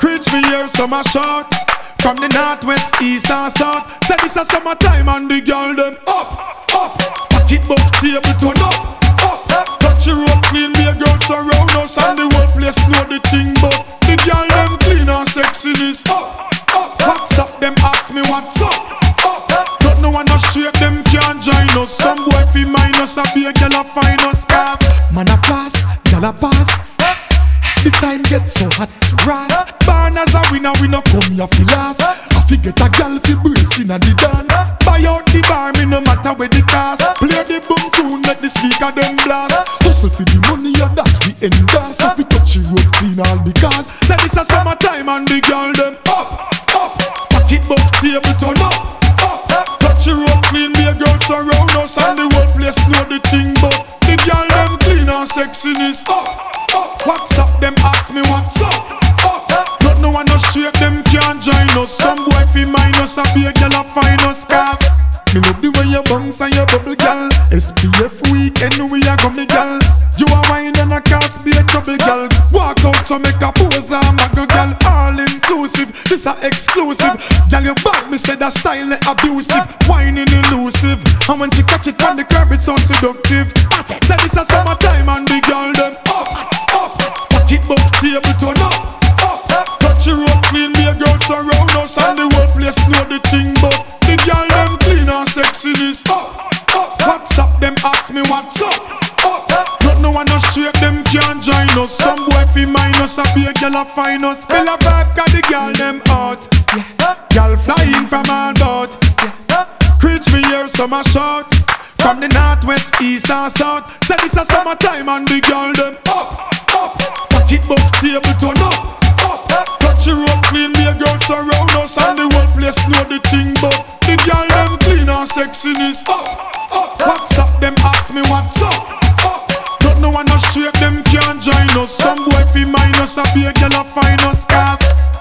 Preach me here, summer short. From the northwest, east and south. Say this a summertime and the girl them up, up. Pocket buff table turn up, up. Touch your rope clean, be a girl surround us. And the whole place know the thing, but the girl them clean and sexiness up, up. What's up, them ask me what's up, up. Don't know one no straight, them can't join us. Some boy fi minus and be a girl a find us. Cause man a pass, girl a pass. The time gets so hot to ras. Born as a winner, we no come here fi last. I fi get a gal fi brace inna the dance. Buy out the bar, me no matter where the cost. Play the boom tune, let the speaker them blast. Hustle for the money, yeah, that we endorse. If we touch the road, clean all the cars. Say this a summertime and the girl them up, up. Pocket buff table turn up, up. Touch the road clean, be a girl surround us. And the whole place know the thing, but the girl them clean and sexiness up, up. What's up, them ask me what's up, up. Don't know one no straight, them can't join us. Some boy fi minus and be a girl a find us. Cause me love the way you bounce and you bubble, girl. SPF weekend we a come, me girl. You a wine and a cast be a trouble, girl. Walk out so make a pose and a go, girl. All inclusive, this a exclusive. Girl, your bag, me say that style abusive. Whining elusive, and when she catch it on the curb it's so seductive. Say this a summertime and the girl them up, up. Pocket buff table turn up, up. Touch your rope clean, be a girl surround us. And the whole place know the thing, but the girl them clean and sexiness up, up. What's up, them ask me what's up, up. Don't know one no straight, them can't join us. Some boy fi minus and be a girl a find us. Feel a vibe cause the girl them out, yeah. Girl flying from all bout, yeah. Preach me here summer short. From the northwest, east and south. Say this a summertime and the girl them up, up. Pocket buff table turn up, up. Touch your rope clean, be a girl surround us. And the whole place know the thing, but the girl them clean and sexiness up, up. What's up, them ask me what's up, up. Don't know one no straight, them can't join us. Some boy fi minus and be a girl a find us. Cause